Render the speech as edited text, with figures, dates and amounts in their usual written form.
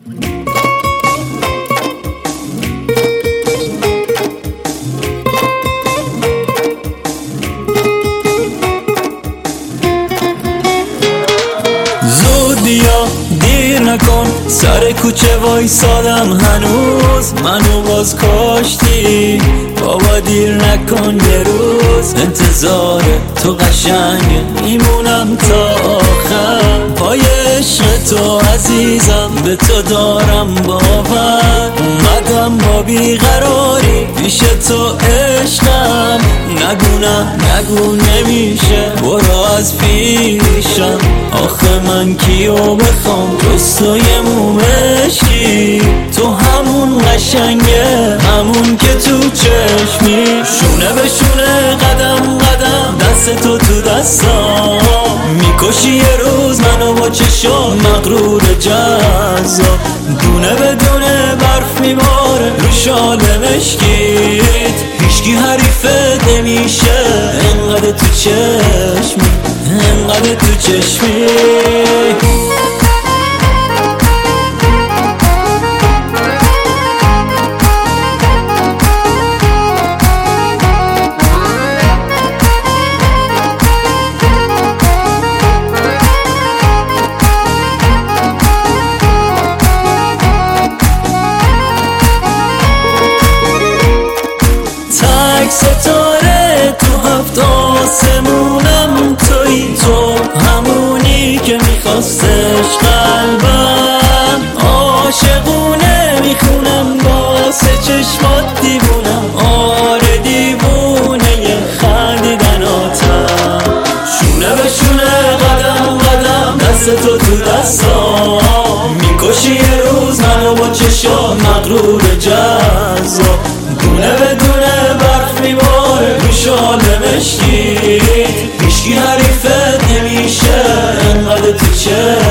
بیا دیر نکن، سر کوچه وایسادم هنوز، منو باز کاشتی. بابا دیر نکن، یه روز انتظار تو قشنگه، میمونم تا آخر. پای عشق تو عزیزم، به تو دارم باور. اومدم با بیقراری پیش تو عشقم، نگو نه نگو نمیشه، برو از پیشم. آخه من کیو بخوام جز تو یه مومشی، تو همون قشنگه، همون که تو چشمی. شونه به شونه قدم قدم، دست تو دستام، میکشی یه روز منو با چشام مغرور جذاب. دونه به دونه برف میباره رو شال مشکیت، هیچکی حریفت نمیشه، انقدر تو چشمی، انقدر تو چشمی. ستاره تو هفت آسمونم، تویی تو، همونی که میخواستش قلبم. عاشقونه میخونم واسه چشمات، دیوونم، آره دیوونه ی خندیدناتم. شونه به شونه قدم قدم، دست تو دستام، میکشی یه روز منو با چشام مغرور جذاب. دونه به دونه برف میباره رو شال مشکی، هیچکی حریفت نمیشه، انقدر تو چه